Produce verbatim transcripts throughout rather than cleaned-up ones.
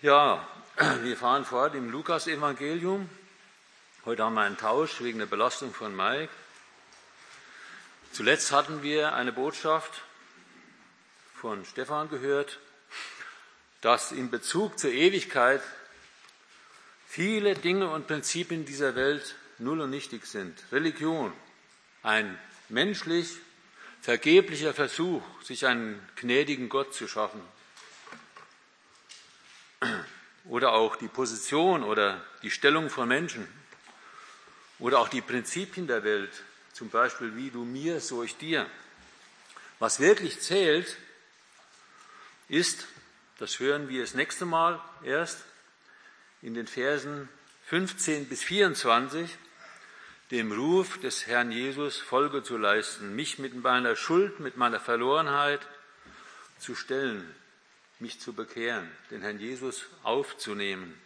Ja, wir fahren fort im Lukas-Evangelium. Heute haben wir einen Tausch wegen der Belastung von Mike. Zuletzt hatten wir eine Botschaft von Stefan gehört, dass in Bezug zur Ewigkeit viele Dinge und Prinzipien dieser Welt null und nichtig sind. Religion, ein menschlich vergeblicher Versuch, sich einen gnädigen Gott zu schaffen. Oder auch die Position oder die Stellung von Menschen. Oder auch die Prinzipien der Welt, zum Beispiel wie du mir, so ich dir. Was wirklich zählt, ist, das hören wir das nächste Mal erst, in den Versen fünfzehn bis vierundzwanzig, dem Ruf des Herrn Jesus Folge zu leisten, mich mit meiner Schuld, mit meiner Verlorenheit zu stellen, mich zu bekehren, den Herrn Jesus aufzunehmen.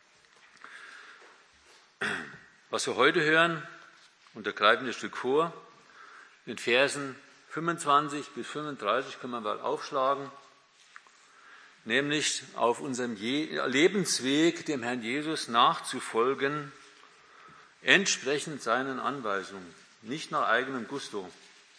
Was wir heute hören, und da greifen wir ein Stück vor, in Versen fünfundzwanzig bis fünfunddreißig können wir mal aufschlagen, nämlich auf unserem Lebensweg dem Herrn Jesus nachzufolgen, entsprechend seinen Anweisungen, nicht nach eigenem Gusto.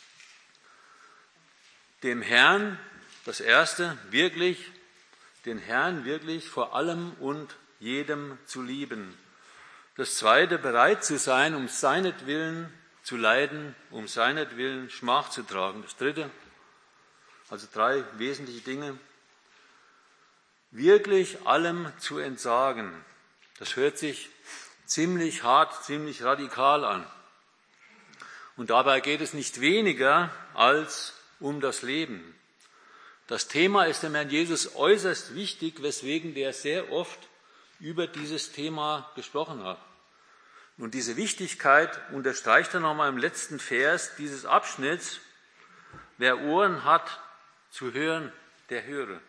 Dem Herrn, das Erste, wirklich, den Herrn wirklich vor allem und jedem zu lieben. Das Zweite, bereit zu sein, um seinetwillen zu leiden, um seinetwillen Schmach zu tragen. Das Dritte, also drei wesentliche Dinge, wirklich allem zu entsagen. Das hört sich ziemlich hart, ziemlich radikal an. Und dabei geht es nicht weniger als um das Leben. Das Thema ist dem Herrn Jesus äußerst wichtig, weswegen der sehr oft über dieses Thema gesprochen hat. Und diese Wichtigkeit unterstreicht er nochmal im letzten Vers dieses Abschnitts. Wer Ohren hat zu hören, der höre.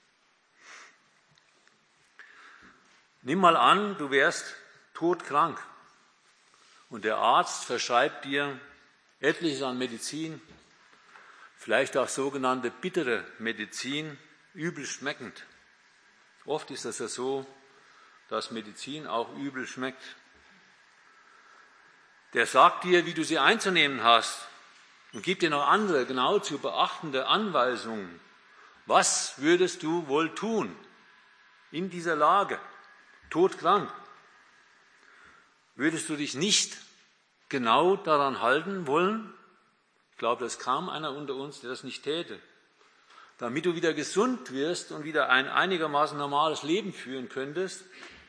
Nimm mal an, du wärst todkrank und der Arzt verschreibt dir etliches an Medizin, vielleicht auch sogenannte bittere Medizin, übel schmeckend. Oft ist das ja so, dass Medizin auch übel schmeckt. Der sagt dir, wie du sie einzunehmen hast und gibt dir noch andere genau zu beachtende Anweisungen. Was würdest du wohl tun in dieser Lage, todkrank? Würdest du dich nicht genau daran halten wollen? Ich glaube, es kam einer unter uns, der das nicht täte. Damit du wieder gesund wirst und wieder ein einigermaßen normales Leben führen könntest.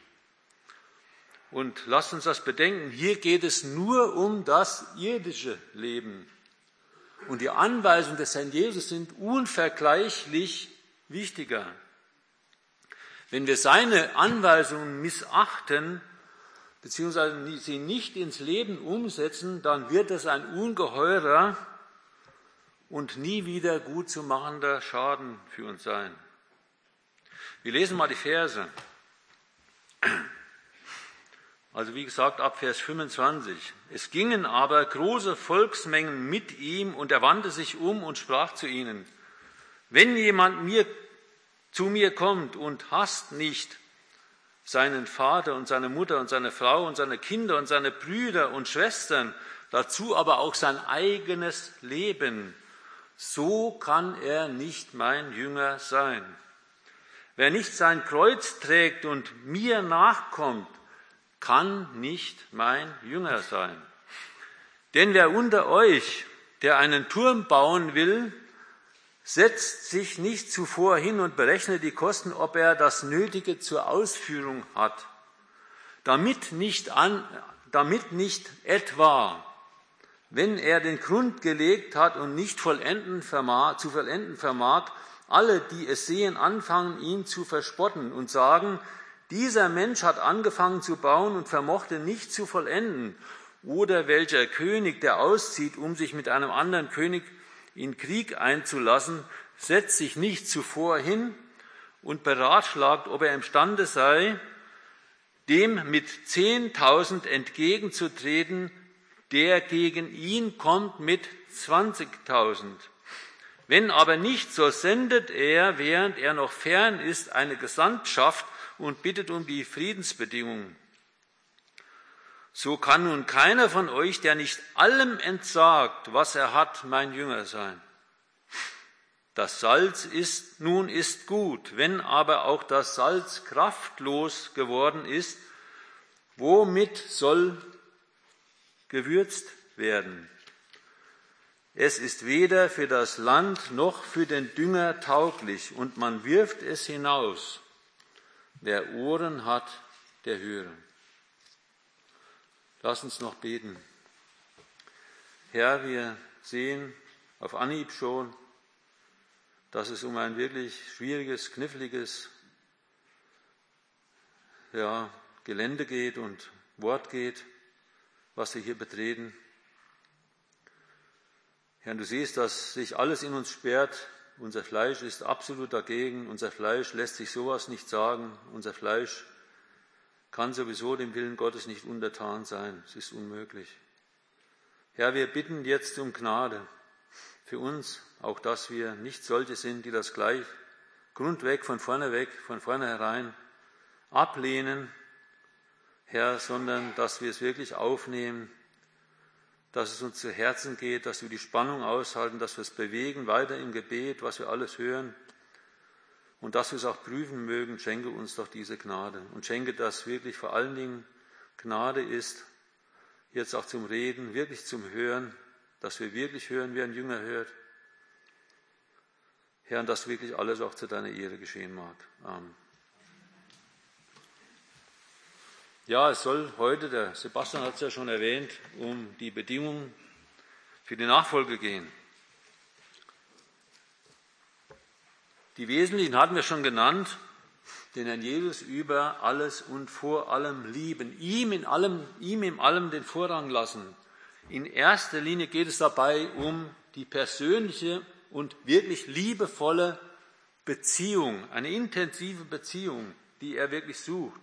Und lasst uns das bedenken, hier geht es nur um das irdische Leben. Und die Anweisungen des Herrn Jesus sind unvergleichlich wichtiger. Wenn wir seine Anweisungen missachten, beziehungsweise sie nicht ins Leben umsetzen, dann wird das ein ungeheurer und nie wieder gut zu machender Schaden für uns sein. Wir lesen mal die Verse. Also wie gesagt, ab Vers fünfundzwanzig. Es gingen aber große Volksmengen mit ihm und er wandte sich um und sprach zu ihnen, wenn jemand mir, zu mir kommt und hasst nicht seinen Vater und seine Mutter und seine Frau und seine Kinder und seine Brüder und Schwestern, dazu aber auch sein eigenes Leben, so kann er nicht mein Jünger sein. Wer nicht sein Kreuz trägt und mir nachkommt, kann nicht mein Jünger sein. Denn wer unter euch, der einen Turm bauen will, setzt sich nicht zuvor hin und berechnet die Kosten, ob er das Nötige zur Ausführung hat, damit nicht, an, damit nicht etwa, wenn er den Grund gelegt hat und nicht vollenden vermag, zu vollenden vermag, alle, die es sehen, anfangen, ihn zu verspotten und sagen, dieser Mensch hat angefangen zu bauen und vermochte nicht zu vollenden. Oder welcher König, der auszieht, um sich mit einem anderen König in Krieg einzulassen, setzt sich nicht zuvor hin und beratschlagt, ob er imstande sei, dem mit zehntausend entgegenzutreten, der gegen ihn kommt mit zwanzigtausend. Wenn aber nicht, so sendet er, während er noch fern ist, eine Gesandtschaft und bittet um die Friedensbedingungen. So kann nun keiner von euch, der nicht allem entsagt, was er hat, mein Jünger sein. Das Salz ist nun ist gut, wenn aber auch das Salz kraftlos geworden ist, womit soll gewürzt werden? Es ist weder für das Land noch für den Dünger tauglich, und man wirft es hinaus. Wer Ohren hat, der höre. Lass uns noch beten. Herr, wir sehen auf Anhieb schon, dass es um ein wirklich schwieriges, kniffliges ja, Gelände geht und Wort geht, was wir hier betreten. Herr, du siehst, dass sich alles in uns sperrt. Unser Fleisch ist absolut dagegen. Unser Fleisch lässt sich sowas nicht sagen. Unser Fleisch kann sowieso dem Willen Gottes nicht untertan sein. Es ist unmöglich. Herr, wir bitten jetzt um Gnade für uns, auch dass wir nicht solche sind, die das gleich grundweg, von vorne weg, von vornherein ablehnen, Herr, sondern dass wir es wirklich aufnehmen, dass es uns zu Herzen geht, dass wir die Spannung aushalten, dass wir es bewegen, weiter im Gebet, was wir alles hören, und dass wir es auch prüfen mögen. Schenke uns doch diese Gnade und schenke, dass wirklich vor allen Dingen Gnade ist, jetzt auch zum Reden, wirklich zum Hören, dass wir wirklich hören, wie ein Jünger hört. Herr, und dass wirklich alles auch zu deiner Ehre geschehen mag. Amen. Ja, es soll heute, der Sebastian hat es ja schon erwähnt, um die Bedingungen für die Nachfolge gehen. Die wesentlichen hatten wir schon genannt, den Herrn Jesus über alles und vor allem lieben, ihm in allem, ihm in allem den Vorrang lassen. In erster Linie geht es dabei um die persönliche und wirklich liebevolle Beziehung, eine intensive Beziehung, die er wirklich sucht.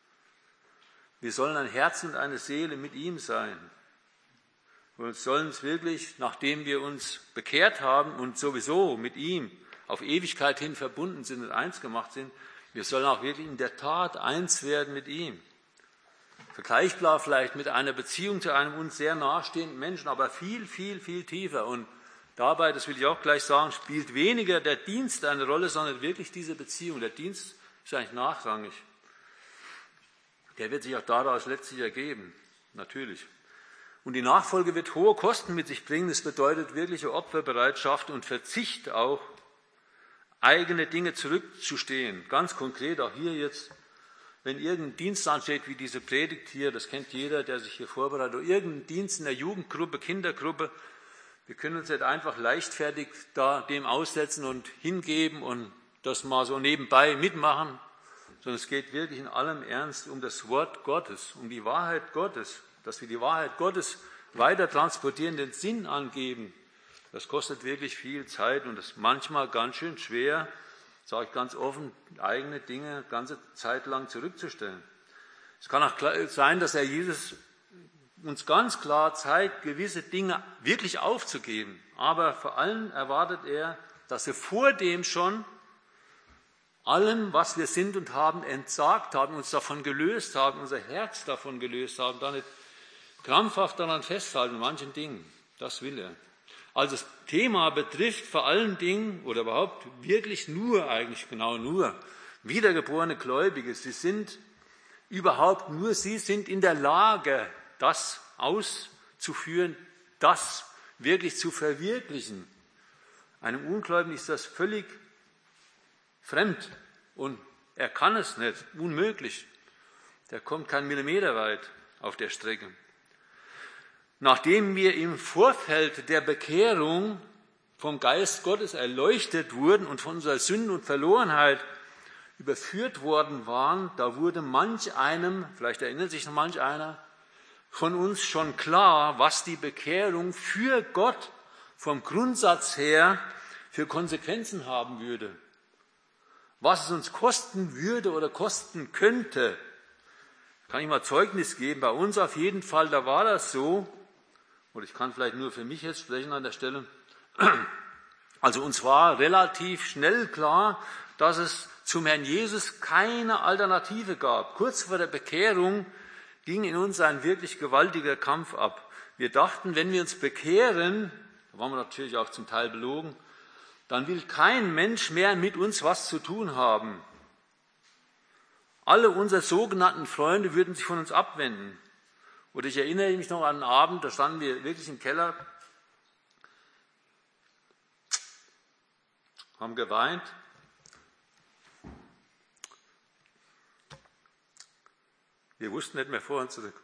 Wir sollen ein Herz und eine Seele mit ihm sein. Wir sollen es wirklich, nachdem wir uns bekehrt haben und sowieso mit ihm auf Ewigkeit hin verbunden sind und eins gemacht sind, wir sollen auch wirklich in der Tat eins werden mit ihm. Vergleichbar vielleicht mit einer Beziehung zu einem uns sehr nahestehenden Menschen, aber viel, viel, viel tiefer. Und dabei, das will ich auch gleich sagen, spielt weniger der Dienst eine Rolle, sondern wirklich diese Beziehung. Der Dienst ist eigentlich nachrangig. Der wird sich auch daraus letztlich ergeben, natürlich. Und die Nachfolge wird hohe Kosten mit sich bringen. Das bedeutet wirkliche Opferbereitschaft und Verzicht auch, eigene Dinge zurückzustehen. Ganz konkret auch hier jetzt, wenn irgendein Dienst ansteht, wie diese Predigt hier, das kennt jeder, der sich hier vorbereitet, oder irgendein Dienst in der Jugendgruppe, Kindergruppe, wir können uns nicht einfach leichtfertig da dem aussetzen und hingeben und das mal so nebenbei mitmachen, sondern es geht wirklich in allem Ernst um das Wort Gottes, um die Wahrheit Gottes, dass wir die Wahrheit Gottes weiter transportieren, den Sinn angeben. Das kostet wirklich viel Zeit und ist manchmal ganz schön schwer, sage ich ganz offen, eigene Dinge ganze Zeit lang zurückzustellen. Es kann auch sein, dass Herr Jesus uns ganz klar zeigt, gewisse Dinge wirklich aufzugeben. Aber vor allem erwartet er, dass wir vor dem schon allem, was wir sind und haben, entsagt haben, uns davon gelöst haben, unser Herz davon gelöst haben, da nicht krampfhaft daran festhalten, manchen Dingen. Das will er. Also das Thema betrifft vor allen Dingen oder überhaupt wirklich nur, eigentlich genau nur, wiedergeborene Gläubige. Sie sind überhaupt nur, sie sind in der Lage, das auszuführen, das wirklich zu verwirklichen. Einem Ungläubigen ist das völlig fremd und er kann es nicht, unmöglich. Der kommt keinen Millimeter weit auf der Strecke. Nachdem wir im Vorfeld der Bekehrung vom Geist Gottes erleuchtet wurden und von unserer Sünde und Verlorenheit überführt worden waren, da wurde manch einem, vielleicht erinnert sich noch manch einer, von uns schon klar, was die Bekehrung für Gott vom Grundsatz her für Konsequenzen haben würde. Was es uns kosten würde oder kosten könnte. Kann ich mal Zeugnis geben, bei uns auf jeden Fall, da war das so, oder ich kann vielleicht nur für mich jetzt sprechen an der Stelle. Also uns war relativ schnell klar, dass es zum Herrn Jesus keine Alternative gab. Kurz vor der Bekehrung ging in uns ein wirklich gewaltiger Kampf ab. Wir dachten, wenn wir uns bekehren, da waren wir natürlich auch zum Teil belogen, dann will kein Mensch mehr mit uns was zu tun haben. Alle unsere sogenannten Freunde würden sich von uns abwenden. Oder ich erinnere mich noch an einen Abend, da standen wir wirklich im Keller, haben geweint. Wir wussten nicht mehr vor und zurück.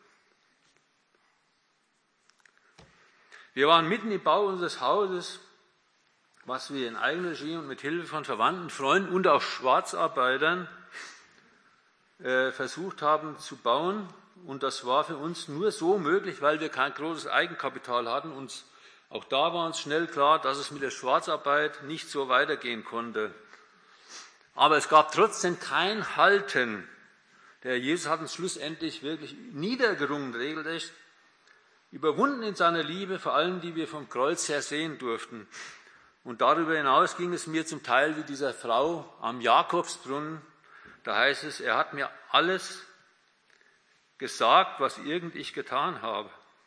Wir waren mitten im Bau unseres Hauses, was wir in Eigenregie und mit Hilfe von Verwandten, Freunden und auch Schwarzarbeitern äh, versucht haben zu bauen. Und das war für uns nur so möglich, weil wir kein großes Eigenkapital hatten. Und auch da war uns schnell klar, dass es mit der Schwarzarbeit nicht so weitergehen konnte. Aber es gab trotzdem kein Halten. Der Jesus hat uns schlussendlich wirklich niedergerungen, regelrecht, überwunden in seiner Liebe, vor allem die wir vom Kreuz her sehen durften. Und darüber hinaus ging es mir zum Teil wie dieser Frau am Jakobsbrunnen. Da heißt es, er hat mir alles gesagt, was irgend ich getan habe.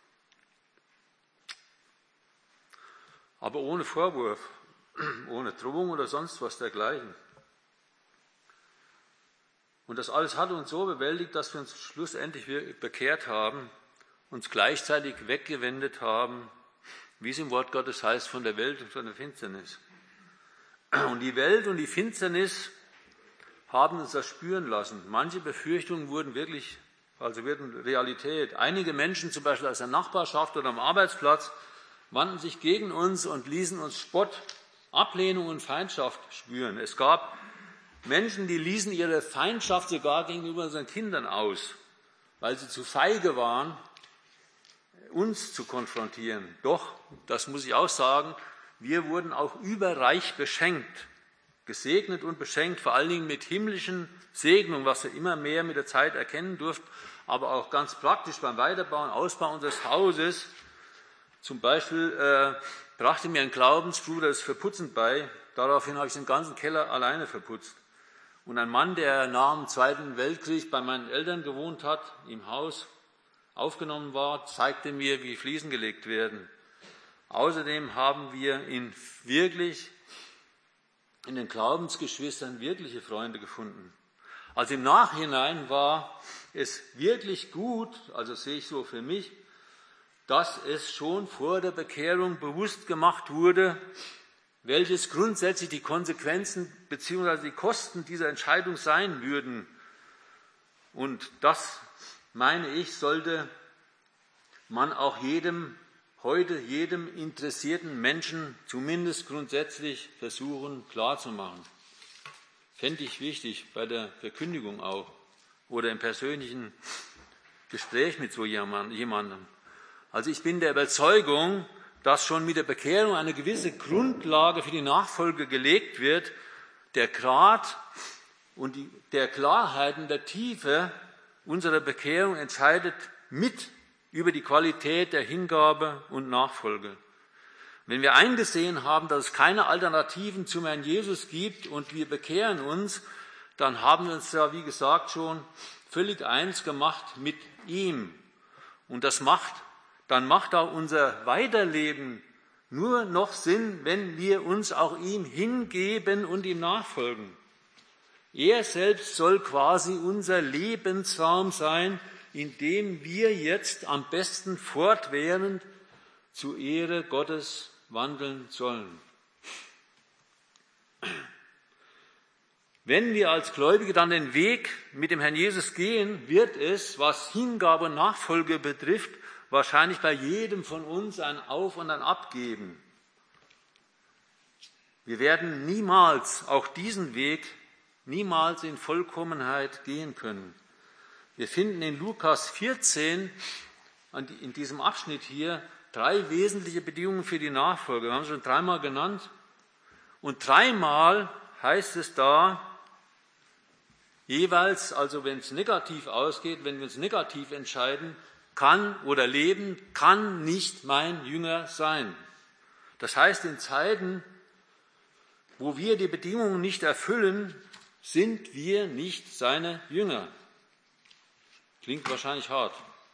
Aber ohne Vorwurf, ohne Drohung oder sonst was dergleichen. Und das alles hat uns so bewältigt, dass wir uns schlussendlich bekehrt haben, uns gleichzeitig weggewendet haben, wie es im Wort Gottes heißt, von der Welt und von der Finsternis. Und die Welt und die Finsternis haben uns das spüren lassen. Manche Befürchtungen wurden wirklich, also wurden Realität. Einige Menschen, zum Beispiel aus der Nachbarschaft oder am Arbeitsplatz, wandten sich gegen uns und ließen uns Spott, Ablehnung und Feindschaft spüren. Es gab Menschen, die ließen ihre Feindschaft sogar gegenüber unseren Kindern aus, weil sie zu feige waren, uns zu konfrontieren. Doch, das muss ich auch sagen, wir wurden auch überreich beschenkt, gesegnet und beschenkt, vor allen Dingen mit himmlischen Segnungen, was wir immer mehr mit der Zeit erkennen durften, aber auch ganz praktisch beim Weiterbau und Ausbau unseres Hauses. Zum Beispiel äh, brachte mir ein Glaubensbruder das Verputzen bei, daraufhin habe ich den ganzen Keller alleine verputzt. Und ein Mann, der nach dem Zweiten Weltkrieg bei meinen Eltern gewohnt hat, im Haus aufgenommen war, zeigte mir, wie Fliesen gelegt werden. Außerdem haben wir in wirklich, in den Glaubensgeschwistern wirkliche Freunde gefunden. Also im Nachhinein war es wirklich gut, also sehe ich so für mich, dass es schon vor der Bekehrung bewusst gemacht wurde, welches grundsätzlich die Konsequenzen bzw. die Kosten dieser Entscheidung sein würden. Und das, meine ich, sollte man auch jedem, heute jedem interessierten Menschen zumindest grundsätzlich versuchen klarzumachen. Fände ich wichtig, bei der Verkündigung auch oder im persönlichen Gespräch mit so jemandem. Also ich bin der Überzeugung, dass schon mit der Bekehrung eine gewisse Grundlage für die Nachfolge gelegt wird, der Grad und die, der Klarheit und der Tiefe unserer Bekehrung entscheidet mit über die Qualität der Hingabe und Nachfolge. Wenn wir eingesehen haben, dass es keine Alternativen zum Herrn Jesus gibt und wir bekehren uns, dann haben wir uns ja, wie gesagt, schon völlig eins gemacht mit ihm. Und das macht dann macht auch unser Weiterleben nur noch Sinn, wenn wir uns auch ihm hingeben und ihm nachfolgen. Er selbst soll quasi unser Lebensraum sein, in dem wir jetzt am besten fortwährend zur Ehre Gottes wandeln sollen. Wenn wir als Gläubige dann den Weg mit dem Herrn Jesus gehen, wird es, was Hingabe und Nachfolge betrifft, wahrscheinlich bei jedem von uns ein Auf und ein Ab geben. Wir werden niemals, auch diesen Weg, niemals in Vollkommenheit gehen können. Wir finden in Lukas vierzehn, in diesem Abschnitt hier, drei wesentliche Bedingungen für die Nachfolge. Wir haben es schon dreimal genannt. Und dreimal heißt es da, jeweils, also wenn es negativ ausgeht, wenn wir uns negativ entscheiden, kann oder leben, kann nicht mein Jünger sein. Das heißt, in Zeiten, wo wir die Bedingungen nicht erfüllen, sind wir nicht seine Jünger. Klingt wahrscheinlich hart.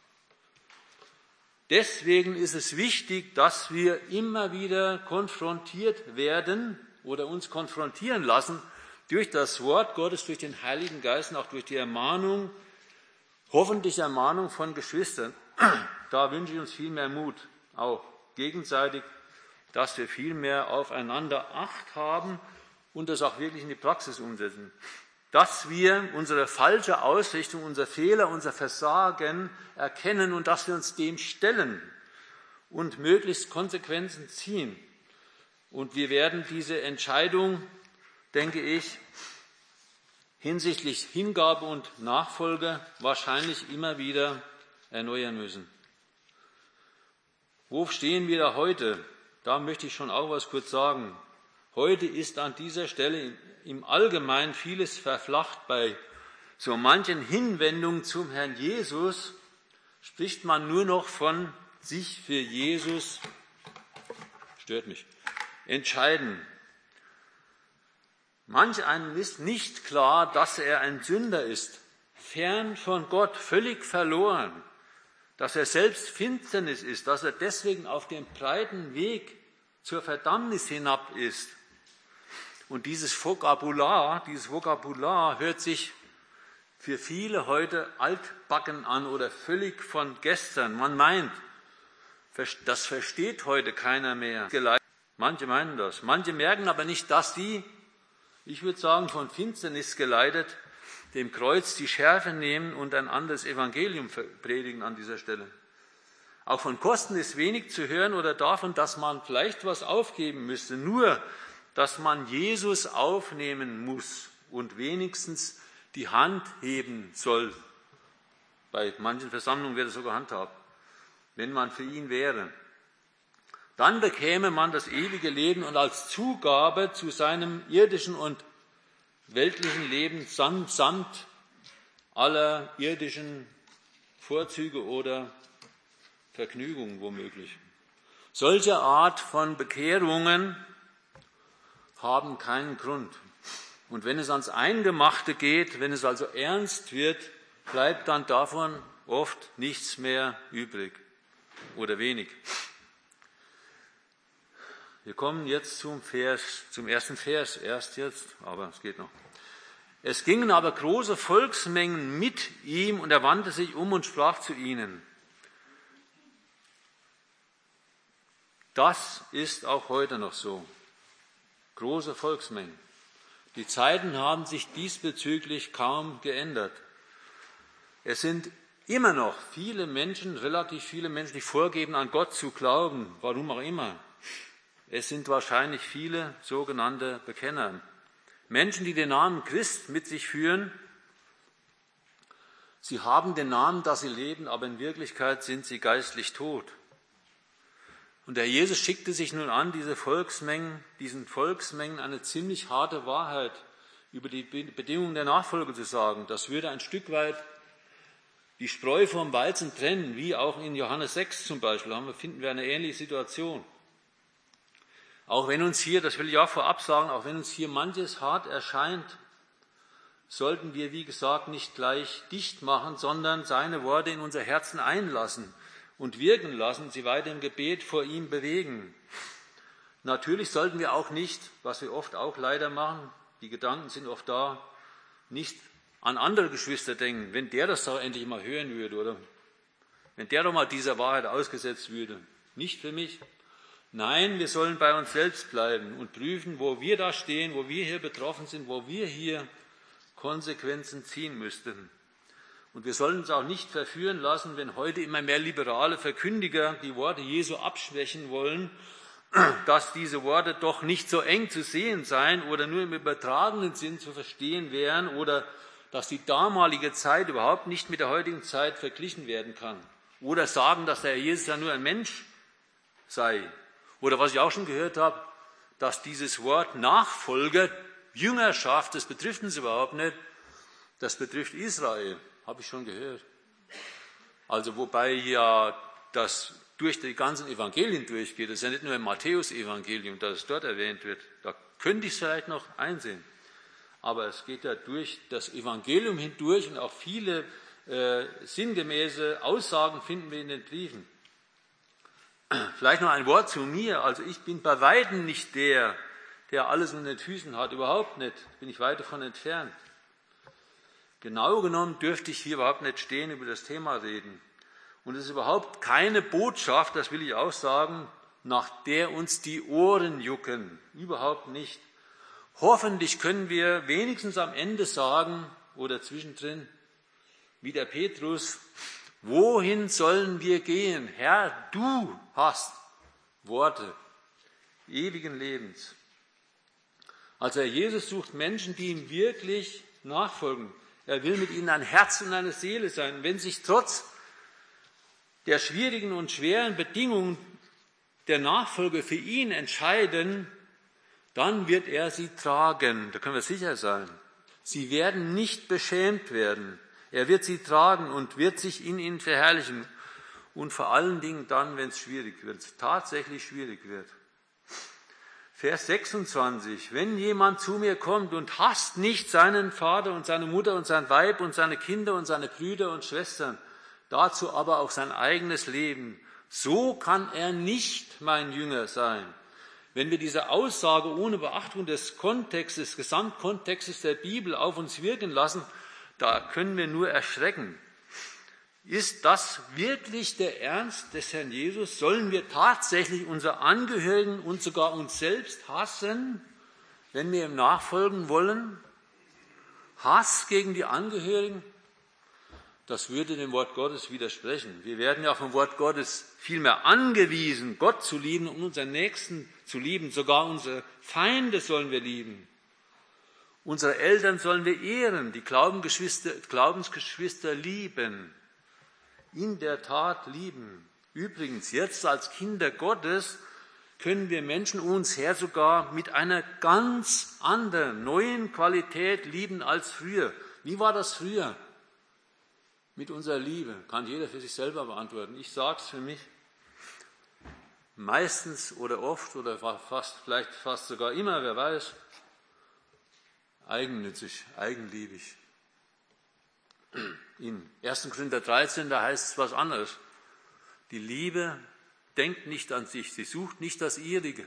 Deswegen ist es wichtig, dass wir immer wieder konfrontiert werden oder uns konfrontieren lassen durch das Wort Gottes, durch den Heiligen Geist und auch durch die Ermahnung, hoffentlich Ermahnung von Geschwistern. Da wünsche ich uns viel mehr Mut, auch gegenseitig, dass wir viel mehr aufeinander Acht haben und das auch wirklich in die Praxis umsetzen. Dass wir unsere falsche Ausrichtung, unser Fehler, unser Versagen erkennen und dass wir uns dem stellen und möglichst Konsequenzen ziehen. Und wir werden diese Entscheidung, denke ich, hinsichtlich Hingabe und Nachfolge wahrscheinlich immer wieder erneuern müssen. Wo stehen wir da heute? Da möchte ich schon auch was kurz sagen. Heute ist an dieser Stelle im Allgemeinen vieles verflacht. Bei so manchen Hinwendungen zum Herrn Jesus spricht man nur noch von sich für Jesus, stört mich, entscheiden. Manch einem ist nicht klar, dass er ein Sünder ist, fern von Gott, völlig verloren, dass er selbst Finsternis ist, dass er deswegen auf dem breiten Weg zur Verdammnis hinab ist. Und dieses Vokabular, dieses Vokabular hört sich für viele heute altbacken an oder völlig von gestern. Man meint, das versteht heute keiner mehr. Manche meinen das. Manche merken aber nicht, dass sie, ich würde sagen, von Finsternis geleitet, dem Kreuz die Schärfe nehmen und ein anderes Evangelium predigen an dieser Stelle. Auch von Kosten ist wenig zu hören oder davon, dass man vielleicht was aufgeben müsste. Nur, dass man Jesus aufnehmen muss und wenigstens die Hand heben soll. Bei manchen Versammlungen wird es sogar handhabt, wenn man für ihn wäre. Dann bekäme man das ewige Leben und als Zugabe zu seinem irdischen und weltlichen Leben samt aller irdischen Vorzüge oder Vergnügungen womöglich. Solche Art von Bekehrungen haben keinen Grund. Und wenn es ans Eingemachte geht, wenn es also ernst wird, bleibt dann davon oft nichts mehr übrig oder wenig. Wir kommen jetzt zum Vers, zum ersten Vers, erst jetzt, aber es geht noch. Es gingen aber große Volksmengen mit ihm und er wandte sich um und sprach zu ihnen. Das ist auch heute noch so. Große Volksmengen. Die Zeiten haben sich diesbezüglich kaum geändert. Es sind immer noch viele Menschen, relativ viele Menschen, die vorgeben, an Gott zu glauben, warum auch immer. Es sind wahrscheinlich viele sogenannte Bekenner. Menschen, die den Namen Christ mit sich führen. Sie haben den Namen, dass sie leben, aber in Wirklichkeit sind sie geistlich tot. Und der Jesus schickte sich nun an, diese Volksmengen, diesen Volksmengen eine ziemlich harte Wahrheit über die Bedingungen der Nachfolge zu sagen. Das würde ein Stück weit die Spreu vom Weizen trennen, wie auch in Johannes sechs zum Beispiel. Da finden wir eine ähnliche Situation. Auch wenn uns hier, das will ich auch vorab sagen, auch wenn uns hier manches hart erscheint, sollten wir, wie gesagt, nicht gleich dicht machen, sondern seine Worte in unser Herzen einlassen und wirken lassen, sie weiter im Gebet vor ihm bewegen. Natürlich sollten wir auch nicht, was wir oft auch leider machen, die Gedanken sind oft da, nicht an andere Geschwister denken, wenn der das doch endlich mal hören würde oder wenn der doch mal dieser Wahrheit ausgesetzt würde. Nicht für mich. Nein, wir sollen bei uns selbst bleiben und prüfen, wo wir da stehen, wo wir hier betroffen sind, wo wir hier Konsequenzen ziehen müssten. Und wir sollen uns auch nicht verführen lassen, wenn heute immer mehr liberale Verkündiger die Worte Jesu abschwächen wollen, dass diese Worte doch nicht so eng zu sehen seien oder nur im übertragenen Sinn zu verstehen wären oder dass die damalige Zeit überhaupt nicht mit der heutigen Zeit verglichen werden kann. Oder sagen, dass der Jesus ja nur ein Mensch sei. Oder was ich auch schon gehört habe, dass dieses Wort Nachfolger, Jüngerschaft, das betrifft uns überhaupt nicht, das betrifft Israel. Habe ich schon gehört. Also wobei ja das durch die ganzen Evangelien durchgeht. Das ist ja nicht nur im Matthäus-Evangelium, dass es dort erwähnt wird. Da könnte ich es vielleicht noch einsehen. aber es geht ja durch das Evangelium hindurch und auch viele äh, sinngemäße Aussagen finden wir in den Briefen. Vielleicht noch ein Wort zu mir. Also ich bin bei weitem nicht der, der alles unter den Füßen hat, überhaupt nicht, bin ich weit davon entfernt. Genau genommen dürfte ich hier überhaupt nicht stehen, über das Thema reden. Und es ist überhaupt keine Botschaft, das will ich auch sagen, nach der uns die Ohren jucken. Überhaupt nicht. Hoffentlich können wir wenigstens am Ende sagen, oder zwischendrin, wie der Petrus, wohin sollen wir gehen? Herr, du hast Worte ewigen Lebens. Also Herr Jesus sucht Menschen, die ihm wirklich nachfolgen. Er will mit ihnen ein Herz und eine Seele sein. Wenn sich trotz der schwierigen und schweren Bedingungen der Nachfolge für ihn entscheiden, dann wird er sie tragen. Da können wir sicher sein. Sie werden nicht beschämt werden. Er wird sie tragen und wird sich in ihnen verherrlichen. Und vor allen Dingen dann, wenn es schwierig wird, wenn es tatsächlich schwierig wird. Vers sechsundzwanzig. Wenn jemand zu mir kommt und hasst nicht seinen Vater und seine Mutter und sein Weib und seine Kinder und seine Brüder und Schwestern, dazu aber auch sein eigenes Leben, so kann er nicht mein Jünger sein. Wenn wir diese Aussage ohne Beachtung des Kontextes, des Gesamtkontextes der Bibel auf uns wirken lassen, da können wir nur erschrecken. Ist das wirklich der Ernst des Herrn Jesus? Sollen wir tatsächlich unsere Angehörigen und sogar uns selbst hassen, wenn wir ihm nachfolgen wollen? Hass gegen die Angehörigen? Das würde dem Wort Gottes widersprechen. Wir werden ja vom Wort Gottes vielmehr angewiesen, Gott zu lieben und unseren Nächsten zu lieben. Sogar unsere Feinde sollen wir lieben. Unsere Eltern sollen wir ehren, die Glaubensgeschwister, Glaubensgeschwister lieben. In der Tat lieben. Übrigens, jetzt als Kinder Gottes können wir Menschen um uns her sogar mit einer ganz anderen, neuen Qualität lieben als früher. Wie war das früher? Mit unserer Liebe kann jeder für sich selber beantworten. Ich sage es für mich. Meistens oder oft oder fast, vielleicht fast sogar immer, wer weiß, eigennützig, eigenliebig. In ersten Korinther dreizehn, da heißt es was anderes. Die Liebe denkt nicht an sich, sie sucht nicht das Ihrige.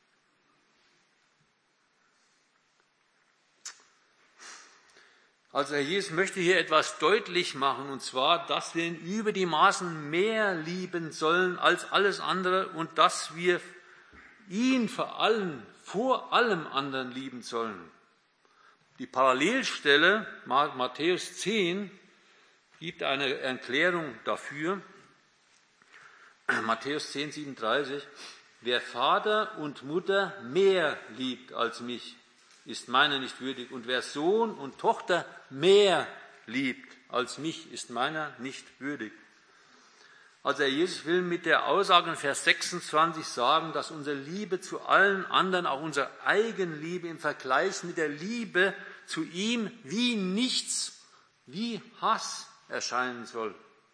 Also Herr Jesus möchte hier etwas deutlich machen, und zwar, dass wir ihn über die Maßen mehr lieben sollen als alles andere und dass wir ihn vor allem, vor allem anderen lieben sollen. Die Parallelstelle, Matthäus zehn, gibt eine Erklärung dafür. Matthäus zehn, siebenunddreißig. Wer Vater und Mutter mehr liebt als mich, ist meiner nicht würdig. Und wer Sohn und Tochter mehr liebt als mich, ist meiner nicht würdig. Also Herr Jesus will mit der Aussage in Vers sechsundzwanzig sagen, dass unsere Liebe zu allen anderen, auch unsere Eigenliebe im Vergleich mit der Liebe zu ihm wie nichts, wie Hass erscheinen soll.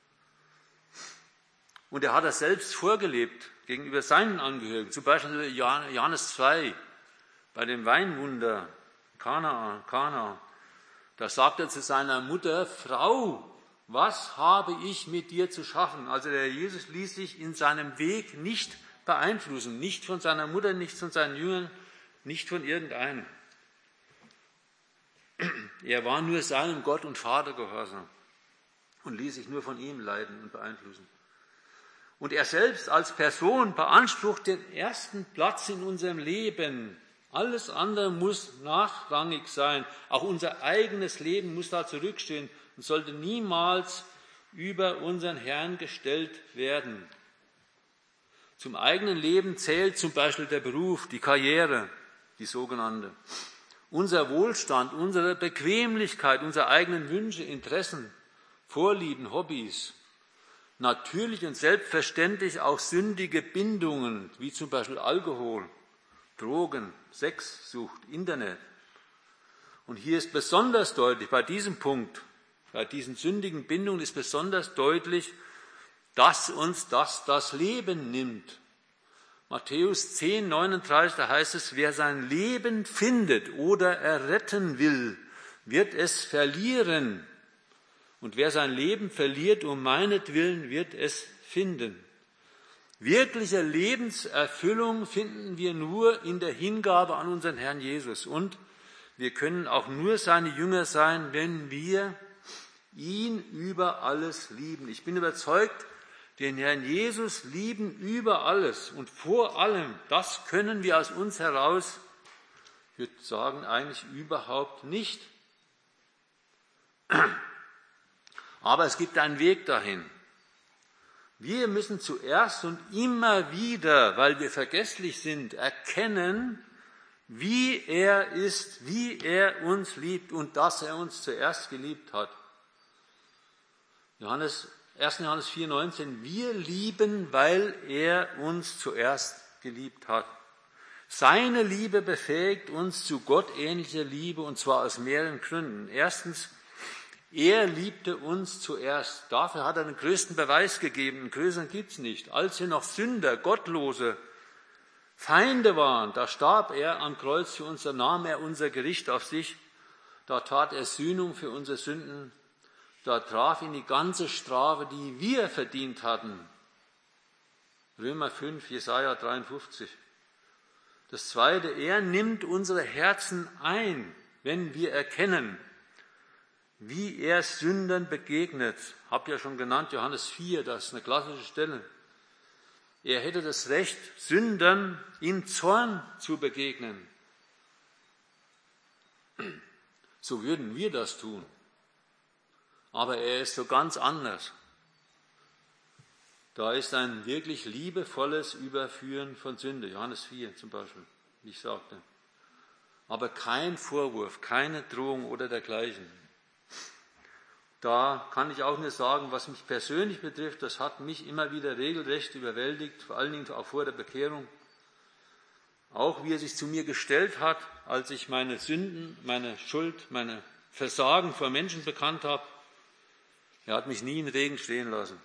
Und er hat das selbst vorgelebt gegenüber seinen Angehörigen. Zum Beispiel Johannes zwei, bei dem Weinwunder Kana, Kana. Da sagt er zu seiner Mutter, Frau, was habe ich mit dir zu schaffen? Also der Jesus ließ sich in seinem Weg nicht beeinflussen, nicht von seiner Mutter, nicht von seinen Jüngern, nicht von irgendeinem. Er war nur seinem Gott und Vater gehorsam und ließ sich nur von ihm leiten und beeinflussen. Und er selbst als Person beansprucht den ersten Platz in unserem Leben. Alles andere muss nachrangig sein. Auch unser eigenes Leben muss da zurückstehen und sollte niemals über unseren Herrn gestellt werden. Zum eigenen Leben zählt zum Beispiel der Beruf, die Karriere, die sogenannte. Unser Wohlstand, unsere Bequemlichkeit, unsere eigenen Wünsche, Interessen, Vorlieben, Hobbys. Natürlich und selbstverständlich auch sündige Bindungen, wie zum Beispiel Alkohol, Drogen, Sexsucht, Internet. Und hier ist besonders deutlich, bei diesem Punkt, bei diesen sündigen Bindungen ist besonders deutlich, dass uns das das Leben nimmt. Matthäus zehn, neununddreißig, da heißt es, wer sein Leben findet oder erretten will, wird es verlieren. Und wer sein Leben verliert, um meinetwillen, wird es finden. Wirkliche Lebenserfüllung finden wir nur in der Hingabe an unseren Herrn Jesus. Und wir können auch nur seine Jünger sein, wenn wir ihn über alles lieben. Ich bin überzeugt, den Herrn Jesus lieben über alles und vor allem, das können wir aus uns heraus, ich würde sagen, eigentlich überhaupt nicht. Aber es gibt einen Weg dahin. Wir müssen zuerst und immer wieder, weil wir vergesslich sind, erkennen, wie er ist, wie er uns liebt und dass er uns zuerst geliebt hat. Johannes, erster Johannes vier, neunzehn, wir lieben, weil er uns zuerst geliebt hat. Seine Liebe befähigt uns zu gottähnlicher Liebe, und zwar aus mehreren Gründen. Erstens, er liebte uns zuerst. Dafür hat er den größten Beweis gegeben. Den größeren gibt es nicht. Als wir noch Sünder, Gottlose, Feinde waren, da starb er am Kreuz für uns, da nahm er unser Gericht auf sich, da tat er Sühnung für unsere Sünden, da traf ihn die ganze Strafe, die wir verdient hatten. Römer fünf, Jesaja dreiundfünfzig. Das Zweite, er nimmt unsere Herzen ein, wenn wir erkennen, wie er Sündern begegnet. Hab ja schon genannt, Johannes vier, das ist eine klassische Stelle. Er hätte das Recht, Sündern in Zorn zu begegnen. So würden wir das tun. Aber er ist so ganz anders. Da ist ein wirklich liebevolles Überführen von Sünde. Johannes vier zum Beispiel, wie ich sagte. Aber kein Vorwurf, keine Drohung oder dergleichen. Da kann ich auch nur sagen, was mich persönlich betrifft, das hat mich immer wieder regelrecht überwältigt, vor allen Dingen auch vor der Bekehrung. Auch wie er sich zu mir gestellt hat, als ich meine Sünden, meine Schuld, meine Versagen vor Menschen bekannt habe. Er hat mich nie im Regen stehen lassen.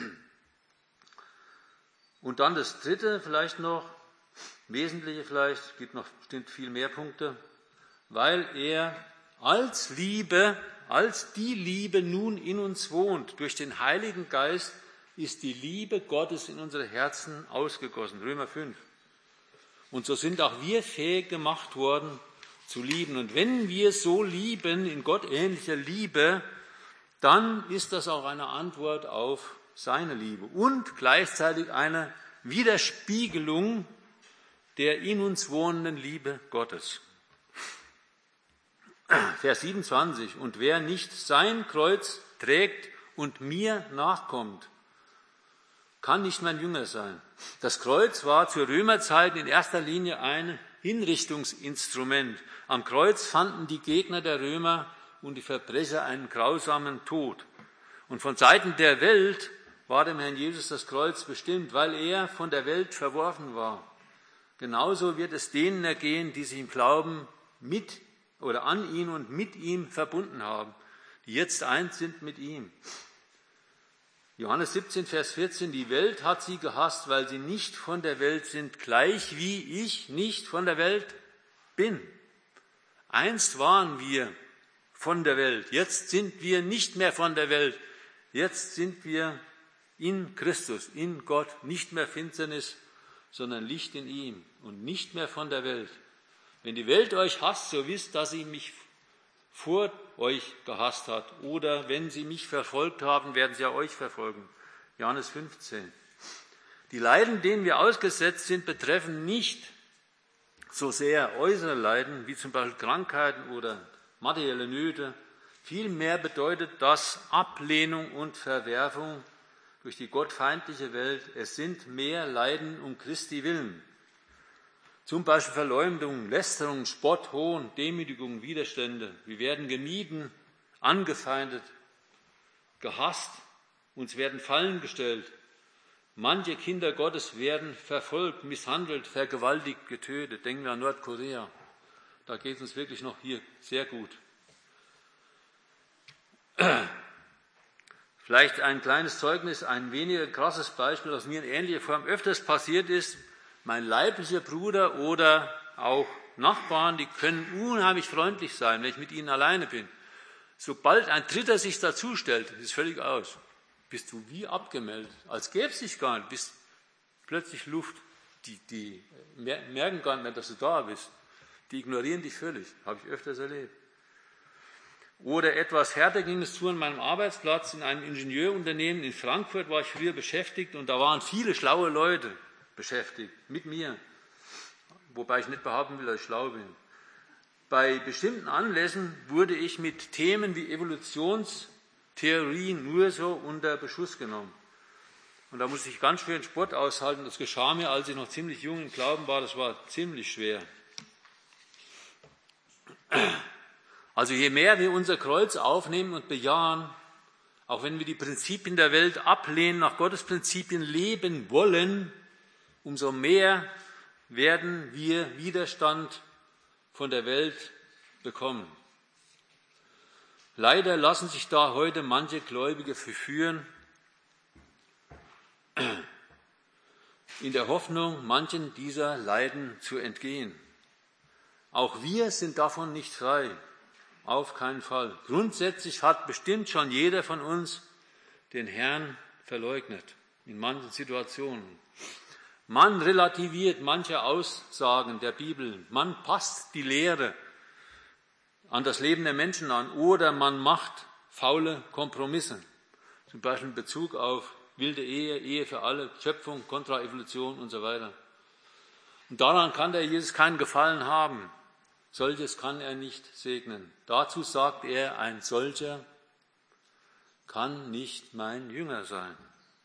Und dann das Dritte vielleicht noch, Wesentliche vielleicht, es gibt noch bestimmt viel mehr Punkte, weil er als Liebe, als die Liebe nun in uns wohnt, durch den Heiligen Geist ist die Liebe Gottes in unsere Herzen ausgegossen. Römer fünf. Und so sind auch wir fähig gemacht worden zu lieben. Und wenn wir so lieben, in gottähnlicher Liebe, dann ist das auch eine Antwort auf seine Liebe und gleichzeitig eine Widerspiegelung der in uns wohnenden Liebe Gottes. Vers siebenundzwanzig, und wer nicht sein Kreuz trägt und mir nachkommt, kann nicht mein Jünger sein. Das Kreuz war zur Römerzeit in erster Linie ein Hinrichtungsinstrument. Am Kreuz fanden die Gegner der Römer und die Verbrecher einen grausamen Tod. Und von Seiten der Welt war dem Herrn Jesus das Kreuz bestimmt, weil er von der Welt verworfen war. Genauso wird es denen ergehen, die sich im Glauben mit oder an ihn und mit ihm verbunden haben, die jetzt eins sind mit ihm. Johannes siebzehn, Vers vierzehn, die Welt hat sie gehasst, weil sie nicht von der Welt sind, gleich wie ich nicht von der Welt bin. Einst waren wir von der Welt, jetzt sind wir nicht mehr von der Welt, jetzt sind wir in Christus, in Gott, nicht mehr Finsternis, sondern Licht in ihm und nicht mehr von der Welt. Wenn die Welt euch hasst, so wisst, dass sie mich vor euch gehasst hat. Oder wenn sie mich verfolgt haben, werden sie auch euch verfolgen. Johannes fünfzehn. Die Leiden, denen wir ausgesetzt sind, betreffen nicht so sehr äußere Leiden, wie zum Beispiel Krankheiten oder materielle Nöte. Vielmehr bedeutet das Ablehnung und Verwerfung durch die gottfeindliche Welt. Es sind mehr Leiden um Christi willen. Zum Beispiel Verleumdung, Lästerung, Spott, Hohn, Demütigung, Widerstände. Wir werden gemieden, angefeindet, gehasst, uns werden Fallen gestellt. Manche Kinder Gottes werden verfolgt, misshandelt, vergewaltigt, getötet. Denken wir an Nordkorea. Da geht es uns wirklich noch hier sehr gut. Vielleicht ein kleines Zeugnis, ein weniger krasses Beispiel, das mir in ähnlicher Form öfters passiert ist. mein leiblicher Bruder oder auch Nachbarn, die können unheimlich freundlich sein, wenn ich mit ihnen alleine bin. Sobald ein Dritter sich dazustellt, ist es völlig aus. Bist du wie abgemeldet, als gäbe es dich gar nicht, bist plötzlich Luft. Die, die merken gar nicht mehr, dass du da bist. Die ignorieren dich völlig, habe ich öfters erlebt. Oder etwas härter ging es zu an meinem Arbeitsplatz in einem Ingenieurunternehmen in Frankfurt, war ich früher beschäftigt und da waren viele schlaue Leute beschäftigt, mit mir. Wobei ich nicht behaupten will, dass ich schlau bin. Bei bestimmten Anlässen wurde ich mit Themen wie Evolutionstheorie nur so unter Beschuss genommen. Und da musste ich ganz schwer den Spott aushalten. Das geschah mir, als ich noch ziemlich jung im Glauben war. Das war ziemlich schwer. Also je mehr wir unser Kreuz aufnehmen und bejahen, auch wenn wir die Prinzipien der Welt ablehnen, nach Gottes Prinzipien leben wollen, umso mehr werden wir Widerstand von der Welt bekommen. Leider lassen sich da heute manche Gläubige verführen, in der Hoffnung, manchen dieser Leiden zu entgehen. Auch wir sind davon nicht frei, auf keinen Fall. Grundsätzlich hat bestimmt schon jeder von uns den Herrn verleugnet, in manchen Situationen. Man relativiert manche Aussagen der Bibel, man passt die Lehre an das Leben der Menschen an oder man macht faule Kompromisse, zum Beispiel in Bezug auf wilde Ehe, Ehe für alle, Schöpfung, Kontraevolution und so weiter. Und daran kann der Jesus keinen Gefallen haben. Solches kann er nicht segnen. Dazu sagt er, ein solcher kann nicht mein Jünger sein.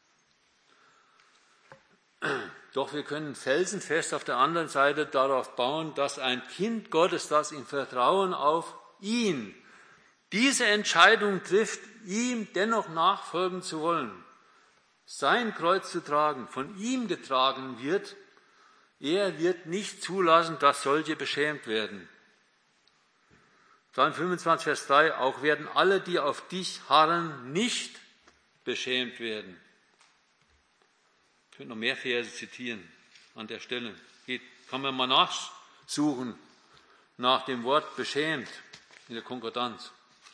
Doch wir können felsenfest auf der anderen Seite darauf bauen, dass ein Kind Gottes, das im Vertrauen auf ihn diese Entscheidung trifft, ihm dennoch nachfolgen zu wollen, sein Kreuz zu tragen, von ihm getragen wird, er wird nicht zulassen, dass solche beschämt werden. Psalm fünfundzwanzig, Vers drei, auch werden alle, die auf dich harren, nicht beschämt werden. Ich könnte noch mehr Verse zitieren an der Stelle. Geht, kann man mal nachsuchen nach dem Wort beschämt in der Konkordanz.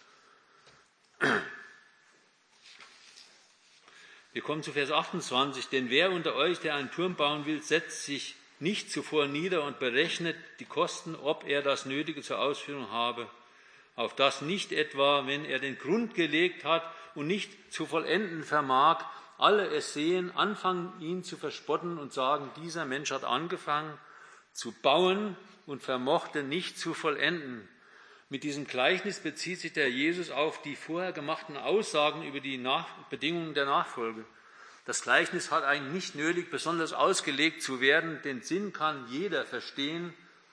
Wir kommen zu Vers achtundzwanzig. Denn wer unter euch, der einen Turm bauen will, setzt sich nicht zuvor nieder und berechnet die Kosten, ob er das Nötige zur Ausführung habe, auf das nicht etwa, wenn er den Grund gelegt hat und nicht zu vollenden vermag, alle es sehen, anfangen ihn zu verspotten und sagen, dieser Mensch hat angefangen zu bauen und vermochte nicht zu vollenden. Mit diesem Gleichnis bezieht sich der Jesus auf die vorher gemachten Aussagen über die Nach- Bedingungen der Nachfolge. Das Gleichnis hat eigentlich nicht nötig, besonders ausgelegt zu werden. Den Sinn kann jeder verstehen,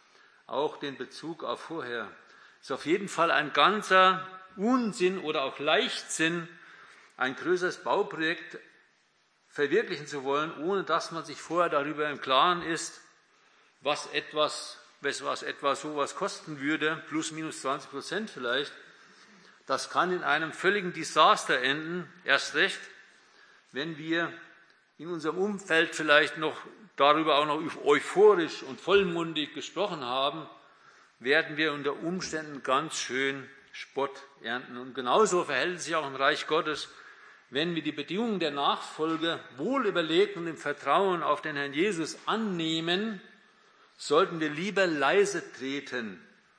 auch den Bezug auf vorher. Es ist auf jeden Fall ein ganzer Unsinn oder auch Leichtsinn, ein größeres Bauprojekt verwirklichen zu wollen, ohne dass man sich vorher darüber im Klaren ist, was etwas, was etwa sowas kosten würde, plus minus zwanzig Prozent vielleicht. Das kann in einem völligen Desaster enden, erst recht, wenn wir in unserem Umfeld vielleicht noch darüber auch noch euphorisch und vollmundig gesprochen haben, werden wir unter Umständen ganz schön Spott ernten. Und genauso verhält es sich auch im Reich Gottes. Wenn wir die Bedingungen der Nachfolge wohl überlegt und im Vertrauen auf den Herrn Jesus annehmen, sollten wir lieber leise treten,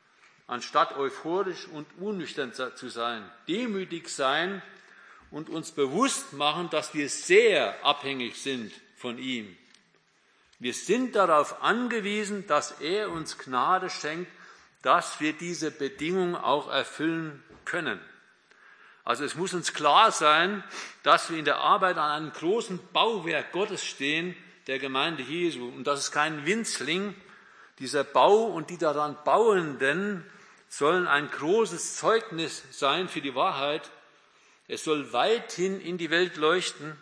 anstatt euphorisch und unnüchtern zu sein, demütig sein und uns bewusst machen, dass wir sehr abhängig sind von ihm. Wir sind darauf angewiesen, dass er uns Gnade schenkt, dass wir diese Bedingungen auch erfüllen können. Also es muss uns klar sein, dass wir in der Arbeit an einem großen Bauwerk Gottes stehen, der Gemeinde Jesu. Und das ist kein Winzling. Dieser Bau und die daran Bauenden sollen ein großes Zeugnis sein für die Wahrheit. Es soll weithin in die Welt leuchten.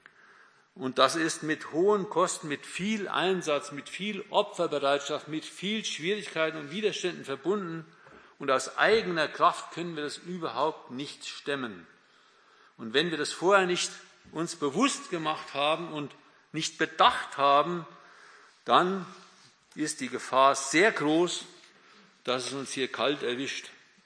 Und das ist mit hohen Kosten, mit viel Einsatz, mit viel Opferbereitschaft, mit viel Schwierigkeiten und Widerständen verbunden. Und aus eigener Kraft können wir das überhaupt nicht stemmen. Und wenn wir das vorher nicht uns bewusst gemacht haben und nicht bedacht haben, dann ist die Gefahr sehr groß, dass es uns hier kalt erwischt.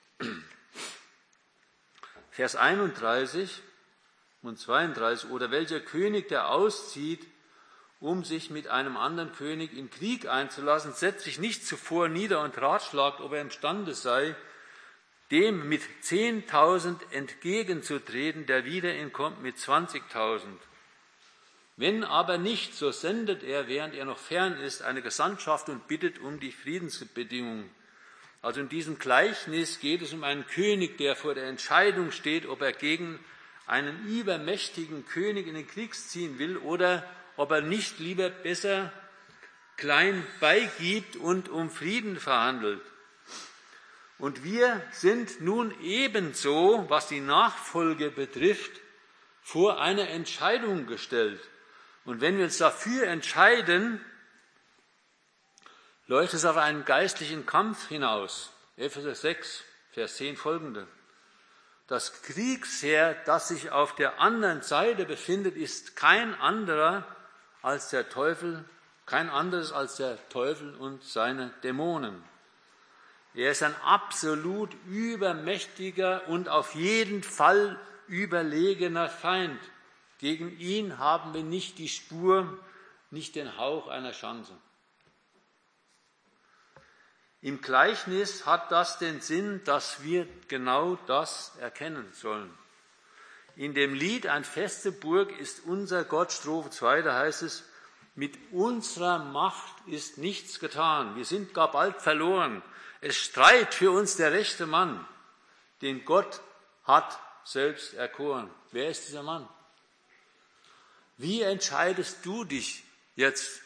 Vers einunddreißig und zweiunddreißig, oder welcher König, der auszieht, um sich mit einem anderen König in Krieg einzulassen, setzt sich nicht zuvor nieder und ratschlagt, ob er imstande sei, dem mit zehntausend entgegenzutreten, der wieder ihn kommt mit zwanzigtausend. Wenn aber nicht, so sendet er, während er noch fern ist, eine Gesandtschaft und bittet um die Friedensbedingungen. Also in diesem Gleichnis geht es um einen König, der vor der Entscheidung steht, ob er gegen einen übermächtigen König in den Krieg ziehen will oder ob er nicht lieber besser klein beigibt und um Frieden verhandelt. Und wir sind nun ebenso, was die Nachfolge betrifft, vor eine Entscheidung gestellt. Und wenn wir uns dafür entscheiden, läuft es auf einen geistlichen Kampf hinaus. Epheser sechs, Vers zehn folgende. Das Kriegsheer, das sich auf der anderen Seite befindet, ist kein anderer als der Teufel, kein anderes als der Teufel und seine Dämonen. Er ist ein absolut übermächtiger und auf jeden Fall überlegener Feind. Gegen ihn haben wir nicht die Spur, nicht den Hauch einer Chance. Im Gleichnis hat das den Sinn, dass wir genau das erkennen sollen. In dem Lied Ein feste Burg ist unser Gott, Strophe zwei, da heißt es, mit unserer Macht ist nichts getan, wir sind gar bald verloren. Es streit für uns der rechte Mann, den Gott hat selbst erkoren. Wer ist dieser Mann? Wie entscheidest du dich jetzt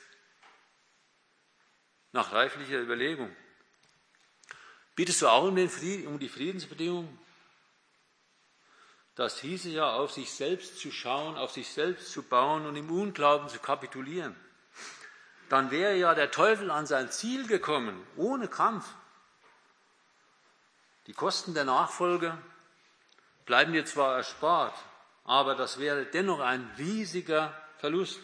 nach reiflicher Überlegung? Bittest du auch um, den Frieden, um die Friedensbedingungen? Das hieße ja, auf sich selbst zu schauen, auf sich selbst zu bauen und im Unglauben zu kapitulieren. Dann wäre ja der Teufel an sein Ziel gekommen, ohne Kampf. Die Kosten der Nachfolge bleiben dir zwar erspart, aber das wäre dennoch ein riesiger Verlust.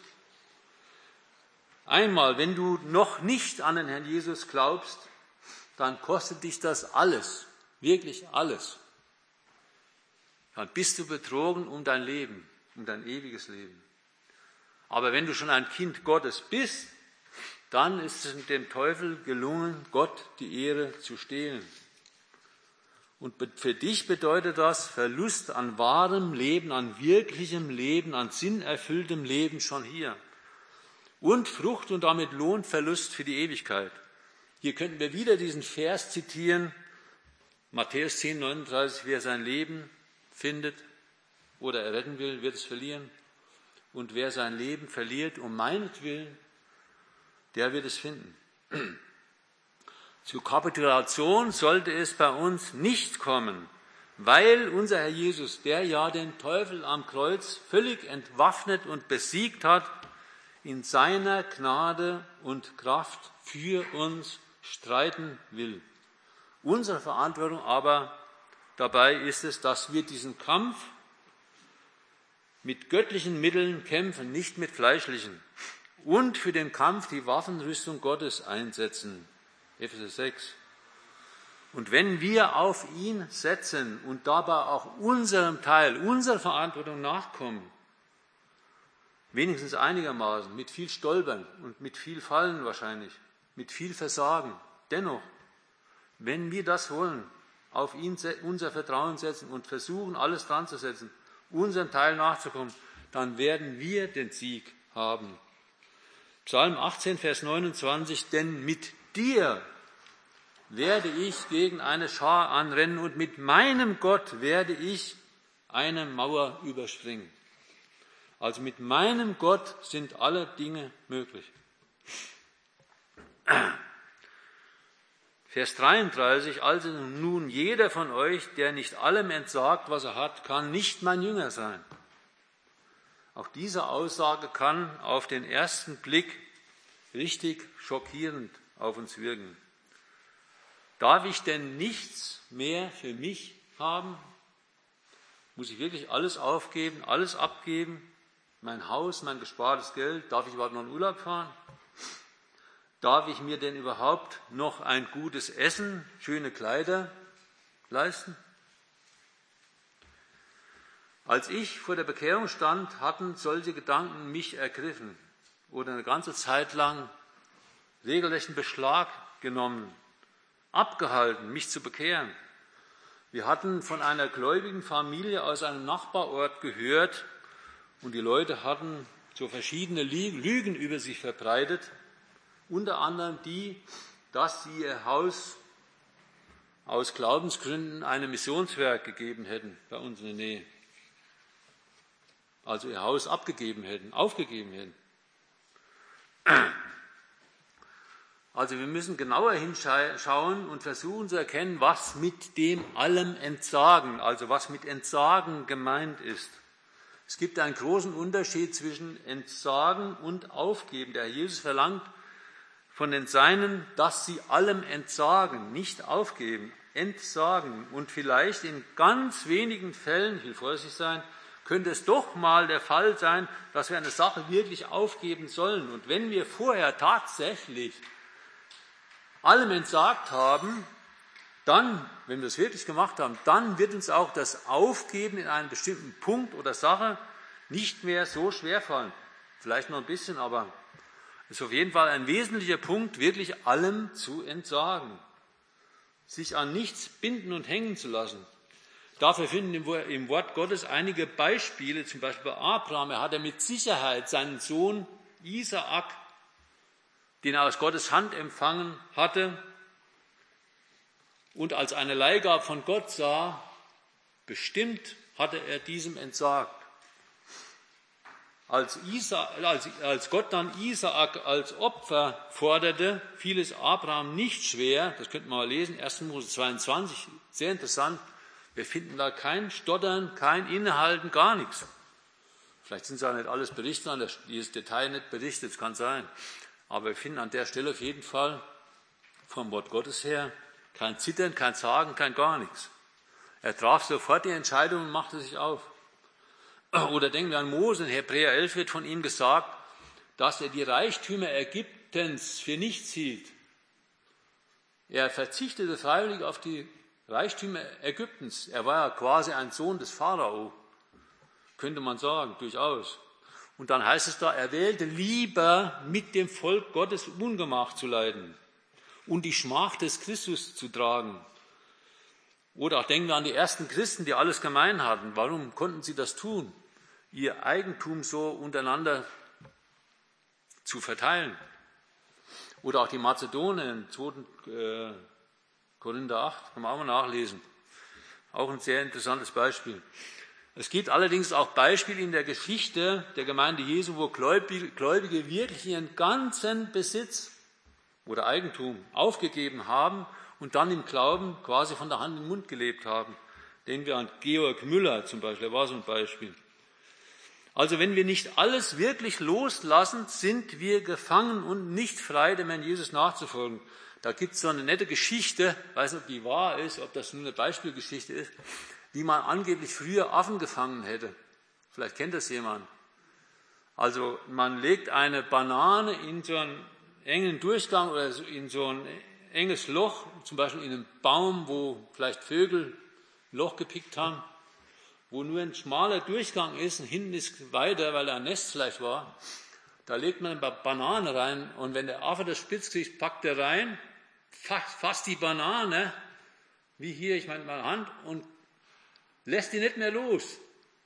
Einmal, wenn du noch nicht an den Herrn Jesus glaubst, dann kostet dich das alles, wirklich alles. Dann bist du betrogen um dein Leben, um dein ewiges Leben. Aber wenn du schon ein Kind Gottes bist, dann ist es dem Teufel gelungen, Gott die Ehre zu stehlen. Und für dich bedeutet das Verlust an wahrem Leben, an wirklichem Leben, an sinnerfülltem Leben schon hier. Und Frucht und damit Lohnverlust für die Ewigkeit. Hier könnten wir wieder diesen Vers zitieren, Matthäus zehn, neununddreißig, wer sein Leben findet oder erretten will, wird es verlieren. Und wer sein Leben verliert um meinetwillen, der wird es finden. Zur Kapitulation sollte es bei uns nicht kommen, weil unser Herr Jesus, der ja den Teufel am Kreuz völlig entwaffnet und besiegt hat, in seiner Gnade und Kraft für uns streiten will. Unsere Verantwortung aber dabei ist es, dass wir diesen Kampf mit göttlichen Mitteln kämpfen, nicht mit fleischlichen, und für den Kampf die Waffenrüstung Gottes einsetzen. Epheser sechs. Und wenn wir auf ihn setzen und dabei auch unserem Teil, unserer Verantwortung nachkommen, wenigstens einigermaßen, mit viel Stolpern und mit viel Fallen wahrscheinlich, mit viel Versagen, dennoch, wenn wir das wollen, auf ihn unser Vertrauen setzen und versuchen, alles dran zu setzen, unserem Teil nachzukommen, dann werden wir den Sieg haben. Psalm achtzehn, Vers neunundzwanzig, denn mit dir werde ich gegen eine Schar anrennen und mit meinem Gott werde ich eine Mauer überspringen. Also mit meinem Gott sind alle Dinge möglich. Vers dreiunddreißig, also nun jeder von euch, der nicht allem entsagt, was er hat, kann nicht mein Jünger sein. Auch diese Aussage kann auf den ersten Blick richtig schockierend auf uns wirken. Darf ich denn nichts mehr für mich haben? Muss ich wirklich alles aufgeben, alles abgeben? Mein Haus, mein gespartes Geld? Darf ich überhaupt noch in Urlaub fahren? darf ich mir denn überhaupt noch ein gutes Essen, schöne Kleider leisten? Als ich vor der Bekehrung stand, hatten solche Gedanken mich ergriffen oder eine ganze Zeit lang regelrechten Beschlag genommen, abgehalten, mich zu bekehren. Wir hatten von einer gläubigen Familie aus einem Nachbarort gehört und die Leute hatten so verschiedene Lügen über sich verbreitet, unter anderem die, dass sie ihr Haus aus Glaubensgründen einem Missionswerk gegeben hätten bei uns in der Nähe. Also ihr Haus abgegeben hätten, aufgegeben hätten. Also wir müssen genauer hinschauen und versuchen zu erkennen, was mit dem allem Entsagen, also was mit Entsagen gemeint ist. Es gibt einen großen Unterschied zwischen Entsagen und Aufgeben. Der Herr Jesus verlangt von den Seinen, dass sie allem entsagen, nicht aufgeben, entsagen. Und vielleicht in ganz wenigen Fällen, ich will vorsichtig sein, könnte es doch mal der Fall sein, dass wir eine Sache wirklich aufgeben sollen. Und wenn wir vorher tatsächlich allem entsagt haben, dann, wenn wir es wirklich gemacht haben, dann wird uns auch das Aufgeben in einem bestimmten Punkt oder Sache nicht mehr so schwer fallen. Vielleicht noch ein bisschen, aber es ist auf jeden Fall ein wesentlicher Punkt, wirklich allem zu entsagen, sich an nichts binden und hängen zu lassen. Dafür finden wir im Wort Gottes einige Beispiele, zum Beispiel bei Abraham. Er hatte mit Sicherheit seinen Sohn Isaak, den er aus Gottes Hand empfangen hatte und als eine Leihgabe von Gott sah, bestimmt hatte er diesem entsagt. Als, Isa, als, als Gott dann Isaak als Opfer forderte, fiel es Abraham nicht schwer, das könnte man mal lesen, erster Mose zweiundzwanzig, sehr interessant, wir finden da kein Stottern, kein Innehalten, gar nichts. Vielleicht sind es auch nicht alles Berichte, dieses Detail nicht berichtet, das kann sein. Aber wir finden an der Stelle auf jeden Fall vom Wort Gottes her kein Zittern, kein Zagen, kein gar nichts. Er traf sofort die Entscheidung und machte sich auf. Oder denken wir an Mose, in Hebräer elf wird von ihm gesagt, dass er die Reichtümer Ägyptens für nichts hielt. Er verzichtete freiwillig auf die Reichtümer Ägyptens. Er war ja quasi ein Sohn des Pharao, könnte man sagen, durchaus. Und dann heißt es da, er wählte lieber mit dem Volk Gottes Ungemach zu leiden und die Schmach des Christus zu tragen. Oder auch denken wir an die ersten Christen, die alles gemein hatten. Warum konnten sie das tun? Ihr Eigentum so untereinander zu verteilen. Oder auch die Mazedonier in zweiter Korinther acht, kann man auch mal nachlesen. Auch ein sehr interessantes Beispiel. Es gibt allerdings auch Beispiele in der Geschichte der Gemeinde Jesu, wo Gläubige, Gläubige wirklich ihren ganzen Besitz oder Eigentum aufgegeben haben und dann im Glauben quasi von der Hand in den Mund gelebt haben. Denken wir an Georg Müller zum Beispiel, der war so ein Beispiel. Also wenn wir nicht alles wirklich loslassen, sind wir gefangen und nicht frei, dem Herrn Jesus nachzufolgen. Da gibt es so eine nette Geschichte, ich weiß nicht, ob die wahr ist, ob das nur eine Beispielgeschichte ist, wie man angeblich früher Affen gefangen hätte. Vielleicht kennt das jemand. Also man legt eine Banane in so einen engen Durchgang oder in so ein enges Loch, zum Beispiel in einem Baum, wo vielleicht Vögel ein Loch gepickt haben, wo nur ein schmaler Durchgang ist und hinten ist weiter, weil da ein Nest vielleicht war. Da legt man eine Banane rein und wenn der Affe das spitz kriegt, packt er rein, fasst die Banane, wie hier, ich meine meine Hand, und lässt die nicht mehr los.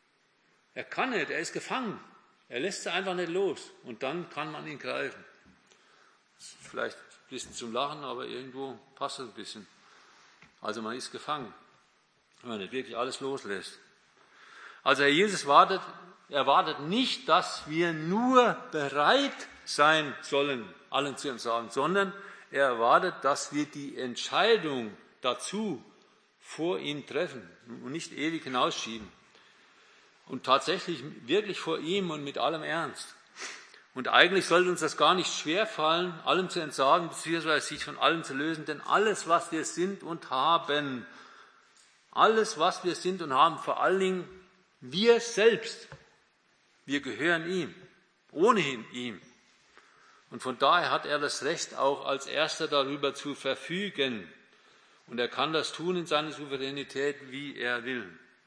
Er kann nicht, er ist gefangen. Er lässt sie einfach nicht los. Und dann kann man ihn greifen. Das ist vielleicht ein bisschen zum Lachen, aber irgendwo passt es ein bisschen. Also man ist gefangen, wenn man nicht wirklich alles loslässt. Also Herr Jesus wartet, erwartet nicht, dass wir nur bereit sein sollen, allen zu entsagen, sondern er erwartet, dass wir die Entscheidung dazu vor ihm treffen und nicht ewig hinausschieben. Und tatsächlich wirklich vor ihm und mit allem Ernst. Und eigentlich sollte uns das gar nicht schwerfallen, allem zu entsagen, beziehungsweise sich von allem zu lösen, denn alles, was wir sind und haben, alles, was wir sind und haben, vor allen Dingen wir selbst, wir gehören ihm, ohnehin ihm. Und von daher hat er das Recht, auch als Erster darüber zu verfügen. Und er kann das tun in seiner Souveränität, wie er will.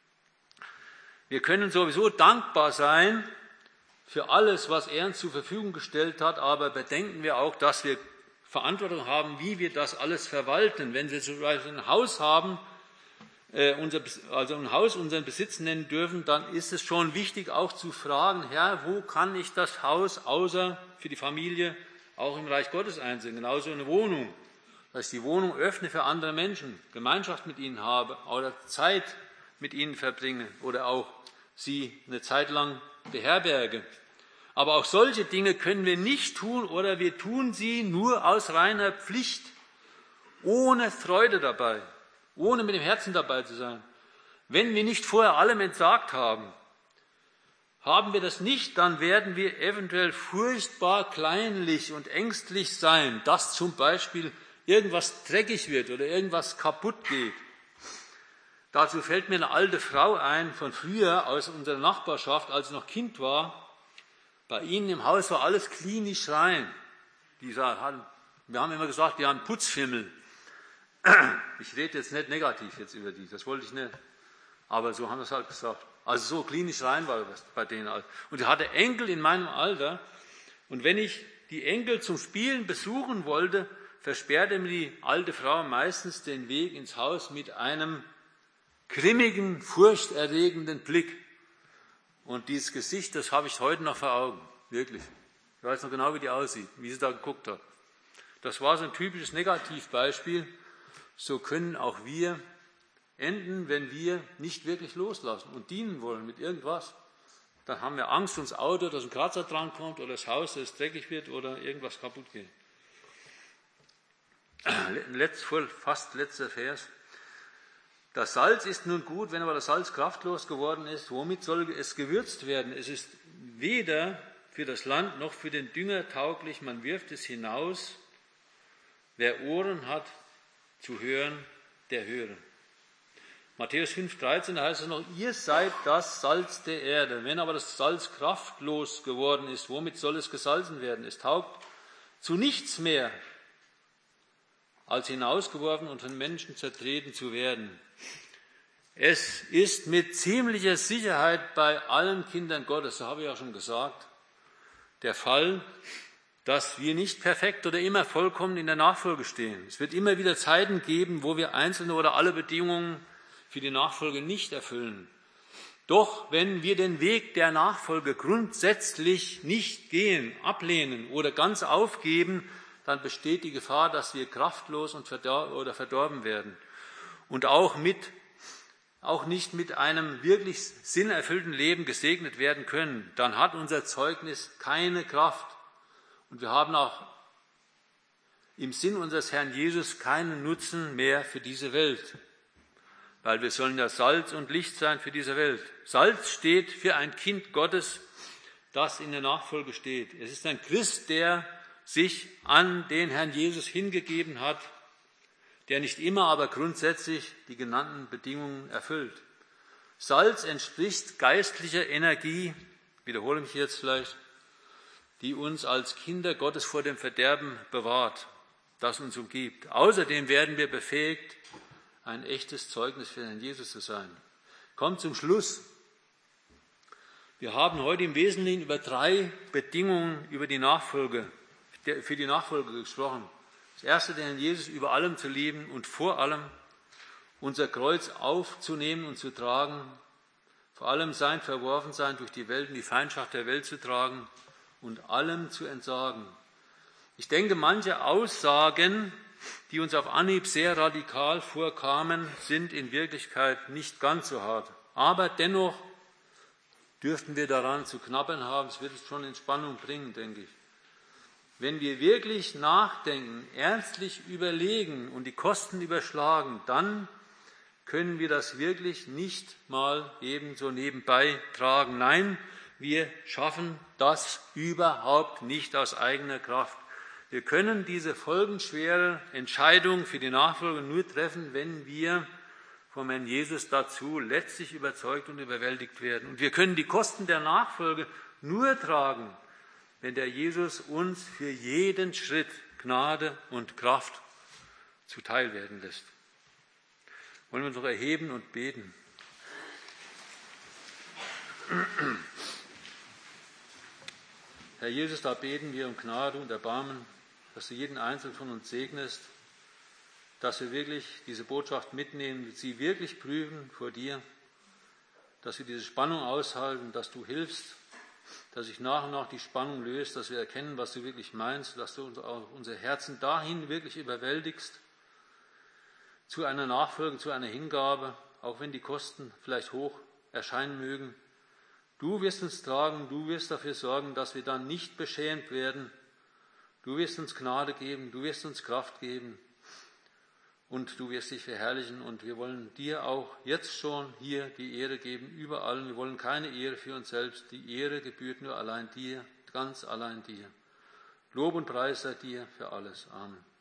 Wir können sowieso dankbar sein für alles, was er uns zur Verfügung gestellt hat, aber bedenken wir auch, dass wir Verantwortung haben, wie wir das alles verwalten. Wenn wir zum Beispiel ein Haus haben, äh, unser, also ein Haus unseren Besitz nennen dürfen, dann ist es schon wichtig, auch zu fragen, Herr, wo kann ich das Haus außer für die Familie auch im Reich Gottes einsehen? Genauso eine Wohnung, dass ich die Wohnung öffne für andere Menschen, Gemeinschaft mit ihnen habe oder Zeit mit ihnen verbringe oder auch sie eine Zeit lang beherberge. Aber auch solche Dinge können wir nicht tun oder wir tun sie nur aus reiner Pflicht, ohne Freude dabei, ohne mit dem Herzen dabei zu sein. Wenn wir nicht vorher allem entsagt haben, haben wir das nicht, dann werden wir eventuell furchtbar kleinlich und ängstlich sein, dass zum Beispiel irgendwas dreckig wird oder irgendwas kaputt geht. Dazu fällt mir eine alte Frau ein von früher aus unserer Nachbarschaft, als ich noch Kind war. Bei ihnen im Haus war alles klinisch rein. Die hatten, wir haben immer gesagt, die haben Putzfimmel. Ich rede jetzt nicht negativ jetzt über die, das wollte ich nicht. Aber so haben wir es halt gesagt. Also so klinisch rein war das bei denen. Und ich hatte Enkel in meinem Alter. Und wenn ich die Enkel zum Spielen besuchen wollte, versperrte mir die alte Frau meistens den Weg ins Haus mit einem grimmigen, furchterregenden Blick. Und dieses Gesicht, das habe ich heute noch vor Augen, wirklich. Ich weiß noch genau, wie die aussieht, wie sie da geguckt hat. Das war so ein typisches Negativbeispiel. So können auch wir enden, wenn wir nicht wirklich loslassen und dienen wollen mit irgendwas. Dann haben wir Angst ums Auto, dass ein Kratzer drankommt oder das Haus, dass es dreckig wird oder irgendwas kaputt geht. Letzt, fast letzter Vers. Das Salz ist nun gut, wenn aber das Salz kraftlos geworden ist, womit soll es gewürzt werden? Es ist weder für das Land noch für den Dünger tauglich, man wirft es hinaus. Wer Ohren hat zu hören, der höre. Matthäus fünf, dreizehn, da heißt es noch, ihr seid das Salz der Erde. Wenn aber das Salz kraftlos geworden ist, womit soll es gesalzen werden? Es taugt zu nichts mehr, als hinausgeworfen und von Menschen zertreten zu werden. Es ist mit ziemlicher Sicherheit bei allen Kindern Gottes, so habe ich ja schon gesagt, der Fall, dass wir nicht perfekt oder immer vollkommen in der Nachfolge stehen. Es wird immer wieder Zeiten geben, wo wir einzelne oder alle Bedingungen für die Nachfolge nicht erfüllen. Doch wenn wir den Weg der Nachfolge grundsätzlich nicht gehen, ablehnen oder ganz aufgeben, dann besteht die Gefahr, dass wir kraftlos und verdor- oder verdorben werden und auch, mit, auch nicht mit einem wirklich sinnerfüllten Leben gesegnet werden können. Dann hat unser Zeugnis keine Kraft und wir haben auch im Sinn unseres Herrn Jesus keinen Nutzen mehr für diese Welt, weil wir sollen ja Salz und Licht sein für diese Welt. Salz steht für ein Kind Gottes, das in der Nachfolge steht. Es ist ein Christ, der sich an den Herrn Jesus hingegeben hat, der nicht immer, aber grundsätzlich die genannten Bedingungen erfüllt. Salz entspricht geistlicher Energie, wiederhole mich jetzt vielleicht, die uns als Kinder Gottes vor dem Verderben bewahrt, das uns umgibt. Außerdem werden wir befähigt, ein echtes Zeugnis für den Herrn Jesus zu sein. Kommt zum Schluss. Wir haben heute im Wesentlichen über drei Bedingungen über die Nachfolge für die Nachfolge gesprochen. Das erste, den Herrn Jesus über allem zu lieben und vor allem unser Kreuz aufzunehmen und zu tragen, vor allem sein Verworfensein durch die Welt und die Feindschaft der Welt zu tragen und allem zu entsagen. Ich denke, manche Aussagen, die uns auf Anhieb sehr radikal vorkamen, sind in Wirklichkeit nicht ganz so hart. Aber dennoch dürften wir daran zu knabbern haben. Es wird es schon in Spannung bringen, denke ich. Wenn wir wirklich nachdenken, ernstlich überlegen und die Kosten überschlagen, dann können wir das wirklich nicht mal ebenso nebenbei tragen. Nein, wir schaffen das überhaupt nicht aus eigener Kraft. Wir können diese folgenschwere Entscheidung für die Nachfolge nur treffen, wenn wir vom Herrn Jesus dazu letztlich überzeugt und überwältigt werden. Und wir können die Kosten der Nachfolge nur tragen, wenn der Jesus uns für jeden Schritt Gnade und Kraft zuteil werden lässt. Wollen wir uns noch erheben und beten? Herr Jesus, da beten wir um Gnade und Erbarmen, dass du jeden Einzelnen von uns segnest, dass wir wirklich diese Botschaft mitnehmen, sie wirklich prüfen vor dir, dass wir diese Spannung aushalten, dass du hilfst, dass sich nach und nach die Spannung löst, dass wir erkennen, was du wirklich meinst, dass du auch unsere Herzen dahin wirklich überwältigst, zu einer Nachfolge, zu einer Hingabe, auch wenn die Kosten vielleicht hoch erscheinen mögen. Du wirst uns tragen, du wirst dafür sorgen, dass wir dann nicht beschämt werden. Du wirst uns Gnade geben, du wirst uns Kraft geben und du wirst dich verherrlichen. Und wir wollen dir auch jetzt schon hier die Ehre geben, über allen. Wir wollen keine Ehre für uns selbst. Die Ehre gebührt nur allein dir, ganz allein dir. Lob und Preis sei dir für alles. Amen.